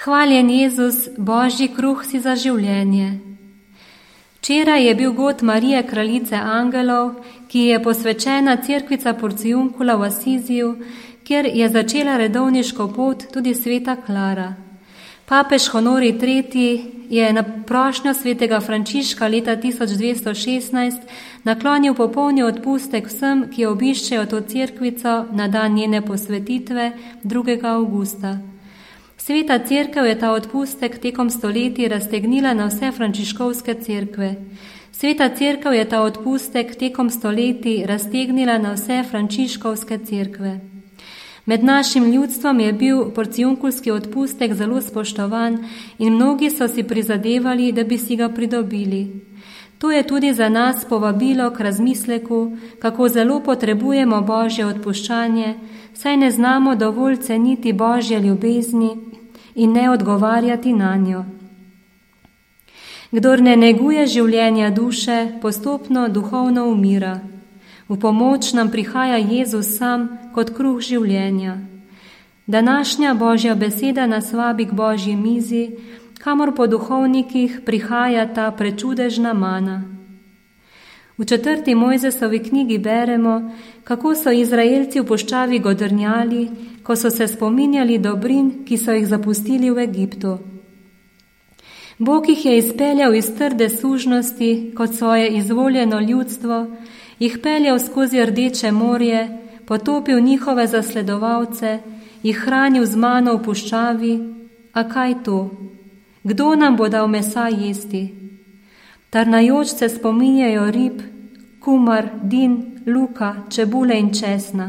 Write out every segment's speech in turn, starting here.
Hvaljen Jezus, Božji kruh si za življenje. Včeraj je bil god Marije kraljice angelov, ki je posvečena cerkvica Porciuncula v Asiziju, kjer je začela redovniško pot tudi sveta Klara. Papež Honorij III. Je na prošnjo svetega Frančiška leta 1216 naklonil popolni odpustek vsem, ki obiščejo to cerkvico na dan njene posvetitve 2. avgusta. Sveta cerkev je ta odpustek tekom stoletij raztegnila na vse frančiškovske cerkve. Sveta cerkev je ta odpustek tekom stoletij raztegnila na vse frančiškovske cerkve. Med našim ljudstvom je bil porciunkulski odpustek zelo spoštovan in mnogi so si prizadevali, da bi si ga pridobili. To je tudi za nas povabilo k razmisleku, kako zelo potrebujemo Božje odpuščanje, saj ne znamo dovolj ceniti Božje ljubezni in ne odgovarjati na njo. Kdor ne neguje življenja duše, postopno duhovno umira. V pomoč nam prihaja Jezus sam kot kruh življenja. Današnja Božja beseda nas vabi k Božji mizi, kamor po duhovnikih prihaja ta prečudežna mana. V 4. Mojzesovi knjigi beremo, kako so Izraelci v puščavi godrnjali, ko so se spominjali dobrin, ki so jih zapustili v Egiptu. Bog jih je izpeljal iz trde sužnosti kot svoje izvoljeno ljudstvo, jih peljal skozi Rdeče morje, potopil njihove zasledovalce, jih hranil z mano v puščavi. A kaj to? Kdo nam bo dal mesa jesti? Tarnajoč se spominjajo rib, kumar, din, luka, čebule in česna.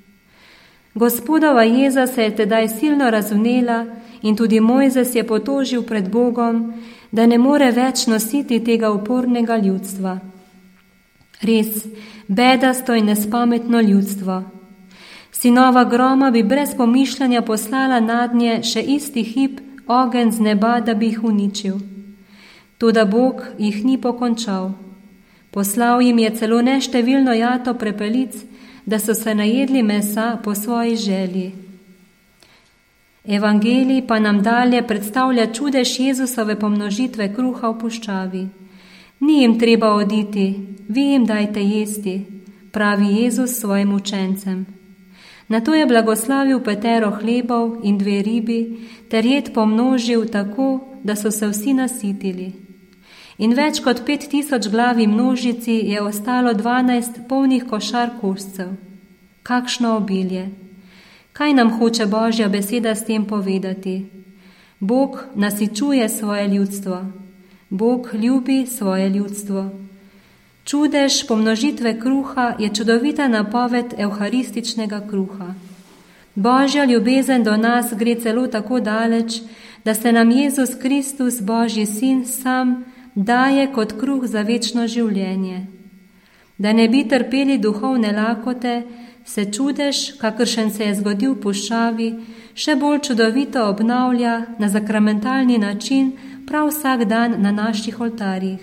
Gospodova jeza se je tedaj silno razvnela in tudi Mojzes je potožil pred Bogom, da ne more več nositi tega upornega ljudstva. Res, bedasto in nespametno ljudstvo. Sinova groma bi brez pomišljanja poslala nadnje še isti hip ogenj z neba, da bi jih uničil. Toda Bog jih ni pokončal. Poslal jim je celo neštevilno jato prepelic, da so se najedli mesa po svoji želji. Evangelij pa nam dalje predstavlja čudež Jezusove pomnožitve kruha v puščavi. Ni jim treba oditi, vi jim dajte jesti, pravi Jezus svojim učencem. Nato je blagoslavil 5 hlebov in 2 ribi, ter jed pomnožil tako, da so se vsi nasitili. In več kot 5000 glavi množici je ostalo 12 polnih košar koščcev. Kakšno obilje! Kaj nam hoče Božja beseda s tem povedati? Bog nasičuje svoje ljudstvo. Bog ljubi svoje ljudstvo. Čudež pomnožitve kruha je čudovita napoved evharističnega kruha. Božja ljubezen do nas gre celo tako daleč, da se nam Jezus Kristus, Božji sin, sam daje kot kruh za večno življenje. Da ne bi trpeli duhovne lakote, se čudež, kakršen se je zgodil v puščavi, še bolj čudovito obnavlja na sakramentalni način prav vsak dan na naših oltarjih.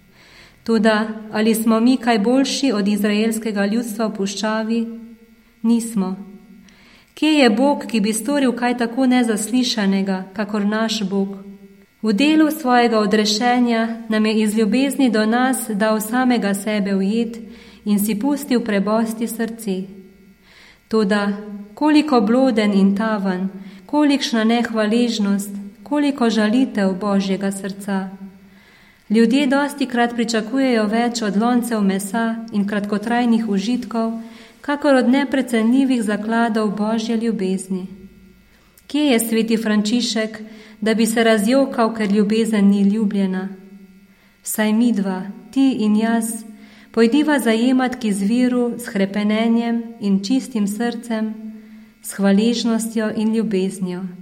Toda, ali smo mi kaj boljši od izraelskega ljudstva v puščavi? Nismo. Kje je Bog, ki bi storil kaj tako nezaslišanega, kakor naš Bog? V delu svojega odrešenja nam je iz ljubezni do nas dal samega sebe ujet in si pustil prebosti srce. Toda, koliko bloden in tavan, kolikšna nehvaležnost, koliko žalitev Božjega srca. Ljudje dostikrat pričakujejo več od loncev mesa in kratkotrajnih užitkov, kakor od neprecenljivih zakladov Božje ljubezni. Kje je sveti Frančišek, da bi se razjokal, ker ljubezen ni ljubljena? Vsaj midva, ti in jaz, pojdiva zajemat k izviru s hrepenenjem in čistim srcem, s hvaležnostjo in ljubeznijo.